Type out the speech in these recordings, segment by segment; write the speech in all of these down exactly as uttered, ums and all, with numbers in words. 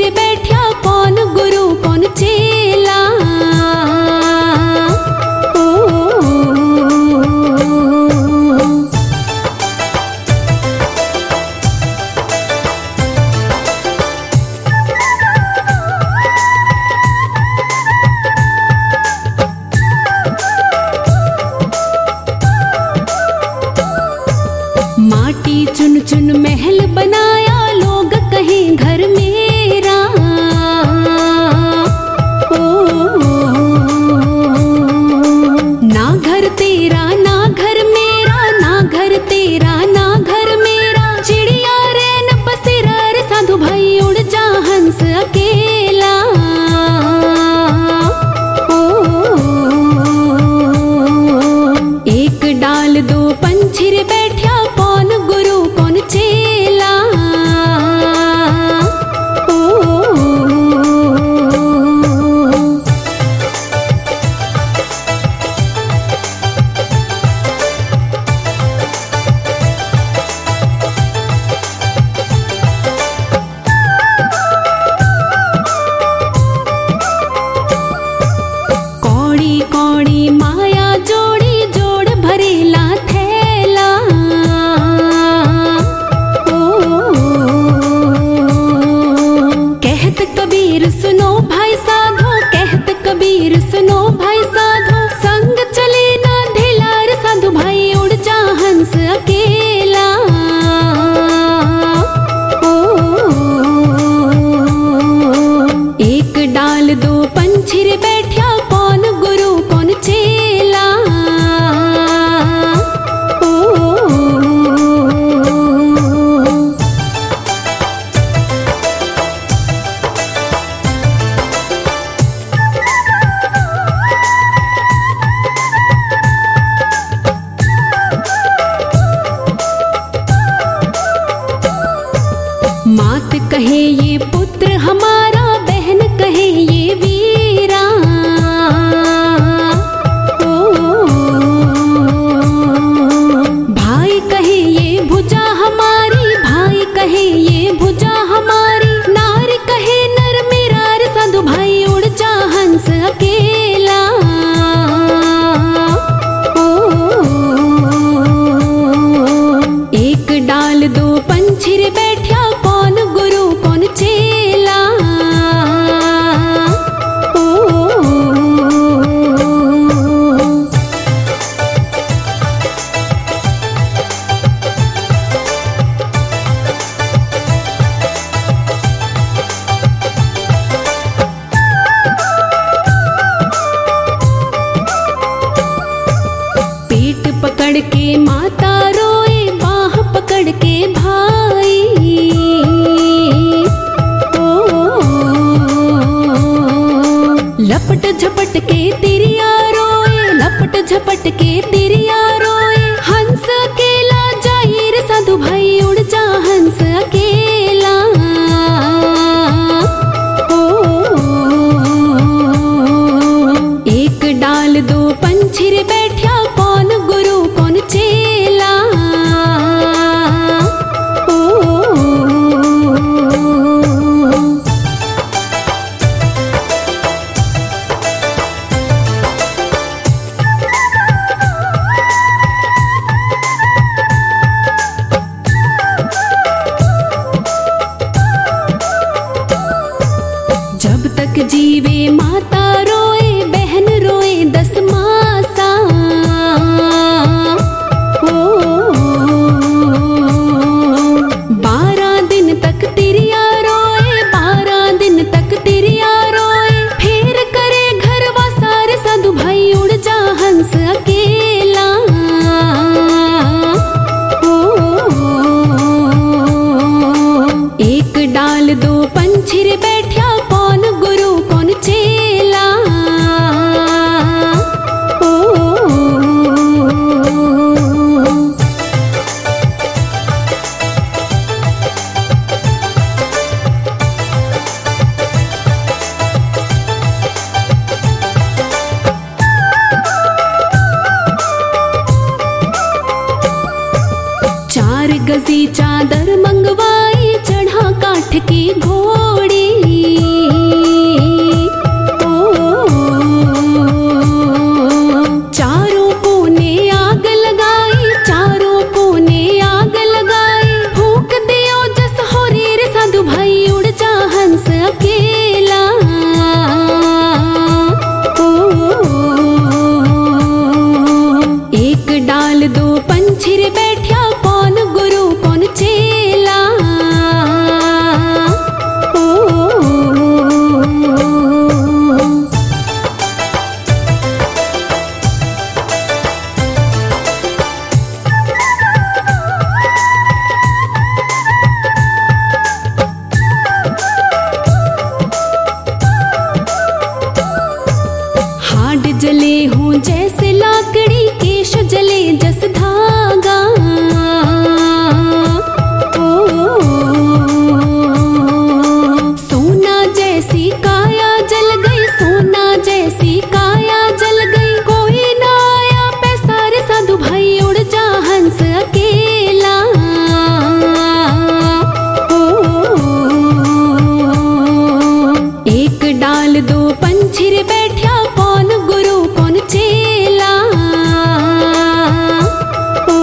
पंछिर बैठा, कौन गुरु कौन चेला। माटी चुन चुन महल बनाया, लोग कहें घर मेरा। ओ, ना घर तेरा ना घर मेरा, ना घर तेरा ना घर मेरा। चिड़िया रैन बसेरा रे साधु भाई, उड़ जा हंस अकेला। ओ, एक डाल दो पंछिर बैठा, कौन गुरु कौन चेला। ओ, कौड़ी कौड़ी माया जोड़ी, जोड़ भरेला थैला। ओ, कहत कबीर सुनो भाई साधो, कहत कबीर सुनो भाई साधो। संग चले ना ढेलार साधु भाई, उड़ जा हंस अकेला। ओ, एक डाल दो पंछिर बैठा, कौन गुरु कौन चेला। ओ, मात कहे ये पुत्र हमारा, बहन कहे ये वीरा। ओ, भाई कहे ये भुजा हमारी, भाई कहे ये भुजा हमारी। नार कहे नर मेरा रे साधु भाई, उड़ जा हंस अकेला। ओ, एक डाल दो पंछिर बैठा, कौन गुरु कौन चेला। ओ, पेट पकड़ के माता रोए, बाह पकड़ के भाई। ओ, लपट झपट के तिरिया रोए, लपट झपट के तिरिया रोए। हंस अकेला जाई रे साधु भाई, उड़ जा हंस अकेला। ओ, एक डाल दो पंछिर बैठा, कौन गुरु कौन चेला। ओ, जब तक जीवे माता रोए, बहन रोए दस मासा। ओ, बारह दिन तक तिरिया रोए, बारह दिन तक तिरिया रोए। फिर करे घर वासा रे साधु भाई, उड़ जा हंस अकेला। ओ, एक डाल दो पंछिर बैठा, कौन गुरु कौन चेला। ओ, चार गजी चादर मंगवाई, चढ़ा काठ की घोड़ी। पंछी रे बैठा, कौन गुरु कौन चेला। ओ,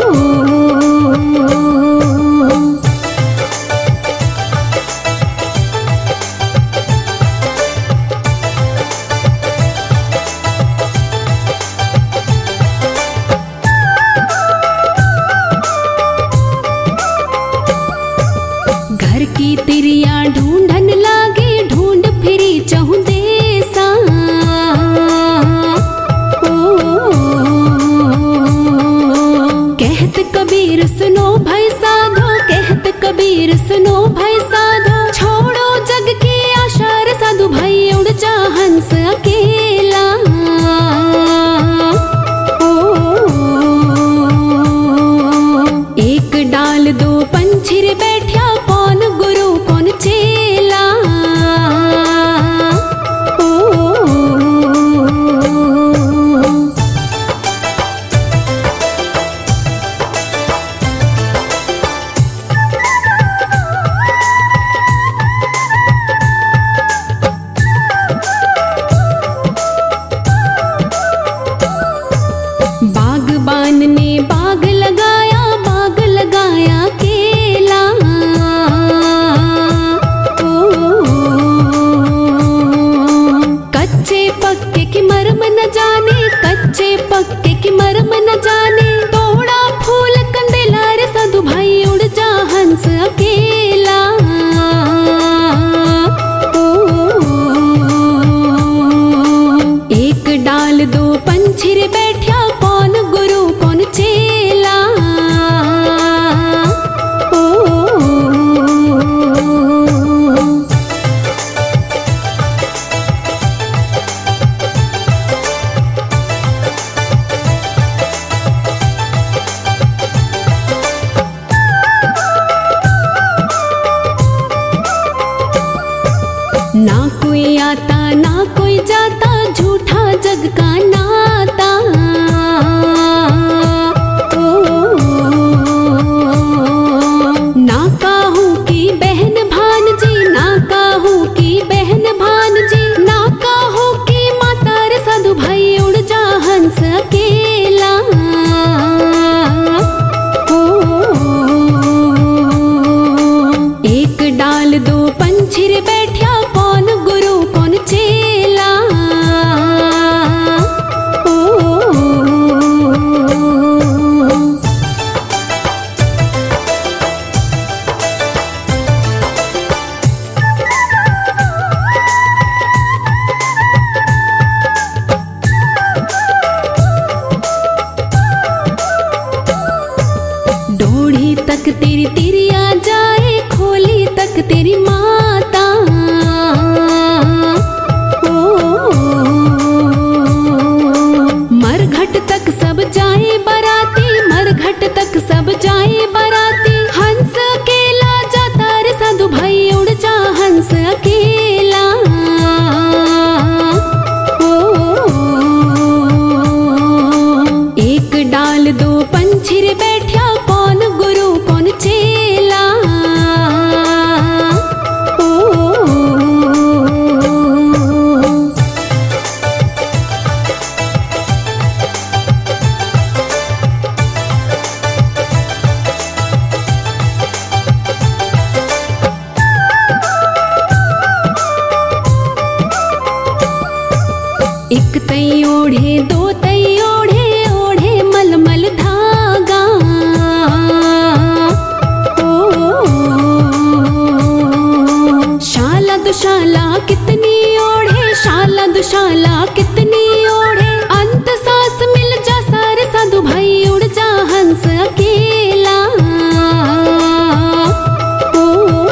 घर की तिरिया ढूंढन लागे, ढूंढ फिरी चहु देसा। ओ, कहत कबीर सुनो भाई साधो, कहत कबीर सुनो भाई साधो, छोड़ो जग की आशा रे साधु भाई, उड़ जा हंस अकेला। ओ, एक डाल दो पंछी रे बैठा, कौन गुरु कौन चेला। ओ, बागबान ने बाग लगाया, बाग लगाया केला। ओ, कच्चे पक्के की मर्म न जाने, कच्चे पक्के की मर्म न जाने, तोड़ा फूल कंदेला रे साधु भाई, उड़ जा हंस अकेला। ओ, एक डाल दो पंछी रे बैठा, कौन गुरु कौन चेला। ओ, ना कोई आता ना कोई जाता, झूठा जग का नाता। ओ, ना काहू की बहन भानजी, ना काहू की बहन भानजी, ना काहू की माता रे साधु भाई, उड़ जा हंस अकेला। ओ, एक डाल दो पंछी रे बैठा, कौन गुरु कौन चेला। ओ, डोढ़ी तक तेरी तिरिया जाए, खोली तक तेरी माता। ओ, मरघट तक सब जाए बराती, मरघट तक सब जाए बराती, हंस अकेला जाता रे साधु भाई, उड़ जा हंस अकेला। ओ, एक डाल दो पंछी रे बैठा, कौन गुरु कौन चेला। ओ, एक तई ओढ़े दो तई ओढ़े, ओढ़े मलमल धागा। ओ, शाला दुशाला कितनी ओढ़े, शाला दुशाला कितनी ओढ़े, अंत सांस मिल जा सारे साधु भाई, उड़ जा हंस अकेला। ओ,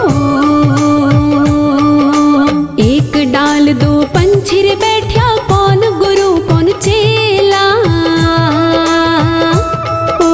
एक डाल दो पंछी रे बैठा, कौन गुरु कौन चेला। ओ,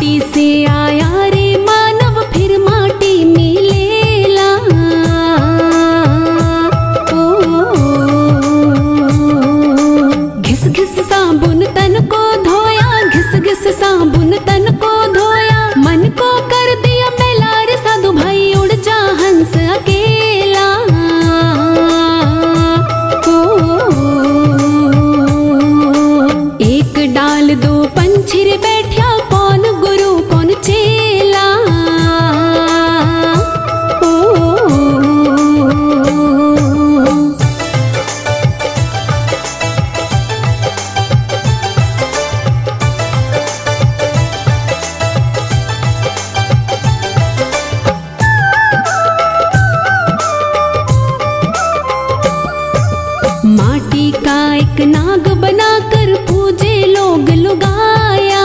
माटी से आया रे मानव फिर माटी मिलेला। घिस घिस साबुन तन को धोया, घिस घिस साबुन तन को धोया, मन को कर दिया मैला रे साधु भाई उड़ जा हंस अकेला। एक डाल दो पंछी रे बैठा, कौन गुरु कौन चेला। माटी का एक नाग बनाकर पूजे लोग लुगाया।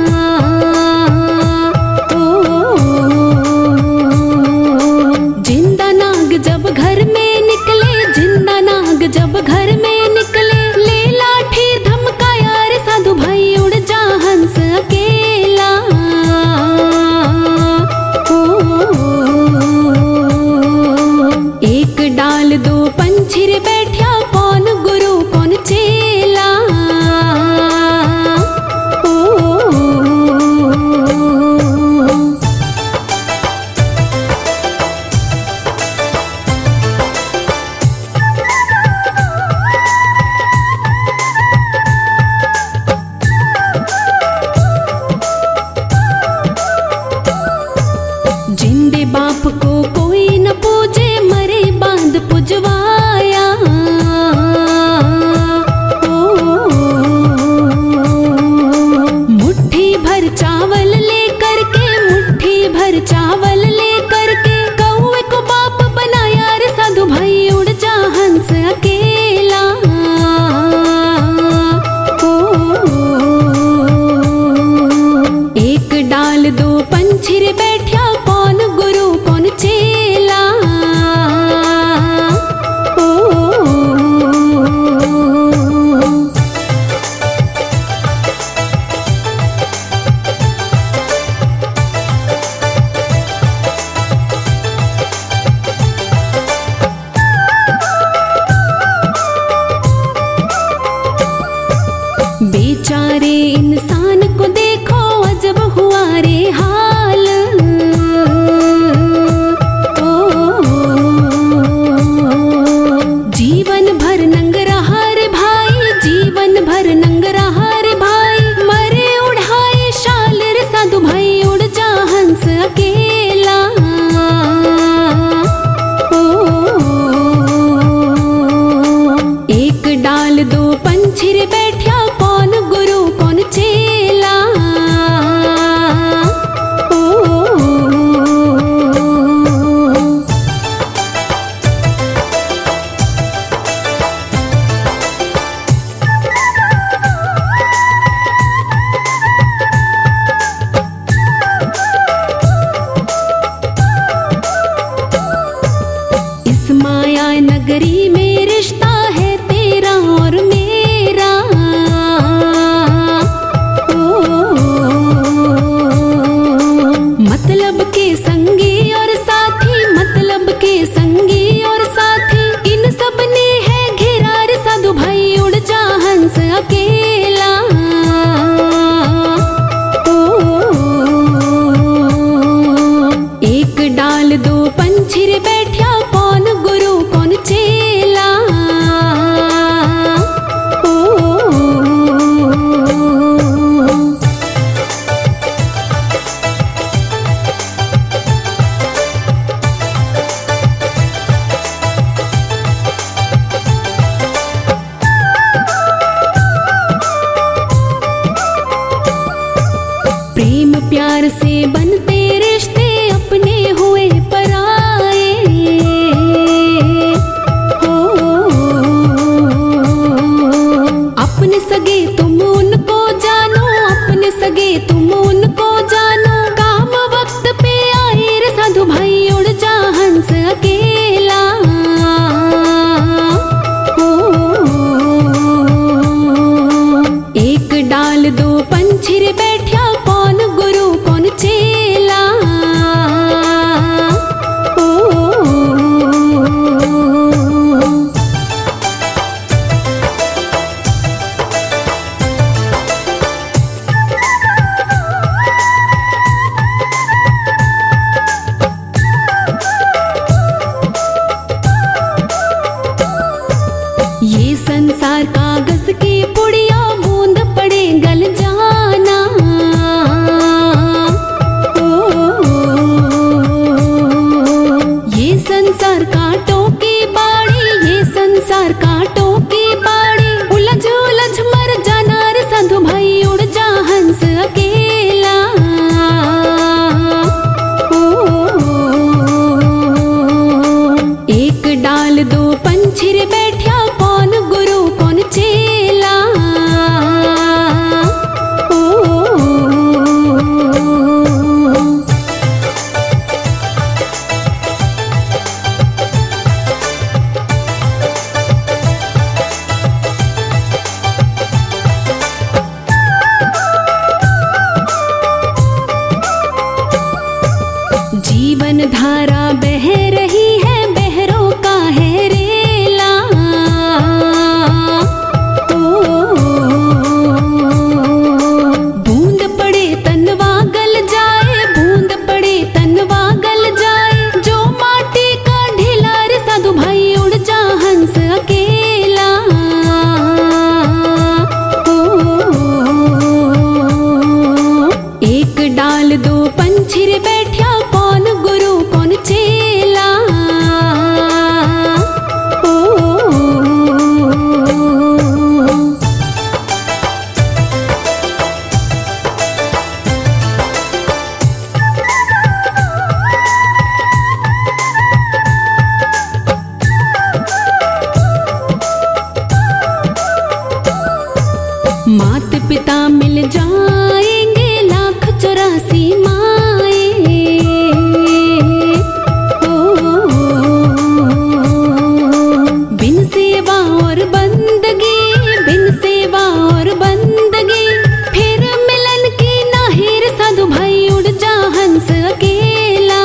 जिंदा नाग जब घर में निकले, जिंदा नाग जब घर में निकले, ले लाठी धमकाया रे साधु भाई उड़ जा हंस अकेला। एक डाल दो पंछी रे बैठा, कौन गुरु कौन चेला। जिंदे बाप को कोई न पूजे, मरे बांध पुजवाया। मुट्ठी भर चावल लेकर के, मुट्ठी भर चावल लेकर के, कौवे को बाप बनाया रे साधु भाई उड़ जा हंस अकेला। एक डाल दो पंछी रे बैठा, कौन गुरु कौन चेला। बेचारे इंसान को देखो अजब हुआ रे हाल। जीवन भर नंग रहा रे भाई, जीवन भर नंग रहा रे भाई, मरे उड़ाए शाल रे साधु भाई उड़ जा हंस अकेला। एक डाल दो पंछी रे बैठा, कौन गुरु कौन चेला। इस माया नगरी में रिश्ता है तेरा और मेरा। मतलब के संगी और साथी, मतलब के संगी और साथी, इन सब ने है घेरा रे साधु भाई उड़ जा हंस अकेला। एक डाल दो पंछी रे बैठा, कौन गुरु कौन चेला। प्रेम प्यार से बनते रिश्ते अपने हुए पराए। हो अपने सगे तुम उनको जानो, अपने सगे तुम उनको जानो, काम वक्त पे आए रे साधु भाई उड़ जा हंस अकेला। हो एक डाल दो पंछी रे बैठा, कौन गुरु जीवन धारा बह रही है, बहरों का है रेला। ओ बूंद पड़े तनवा गल जाए, बूंद पड़े तनवा गल जाए, जो माटी का ढीला रे साधु भाई उड़ जा हंस अकेला। एक डाल दो पंछी रे बैठा, कौन गुरु कौन चेला। मात पिता मिल जाएंगे, लाख चौरासी माए। बिन सेवा और बंदगी, बिन सेवा और बंदगी, फिर मिलन की नाहिर साधु भाई उड़ जा हंस अकेला।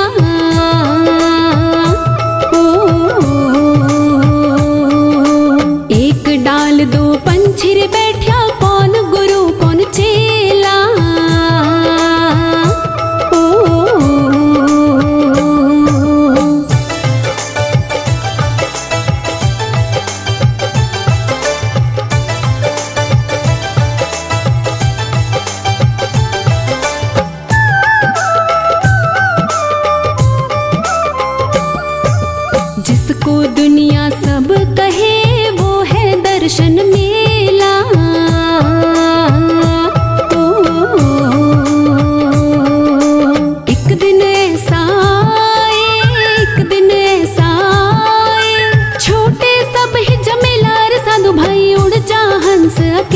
एक डाल दो पंछी रे बैठा, कौन गुरु कौन चेला। जिसको दुनिया सब कहे वो है दर्शन मेला। एक दिन ऐसा आए, एक दिन ऐसा आए, छोटे सब ही झमेला रे साधु भाई उड़ जा हंस अकेला।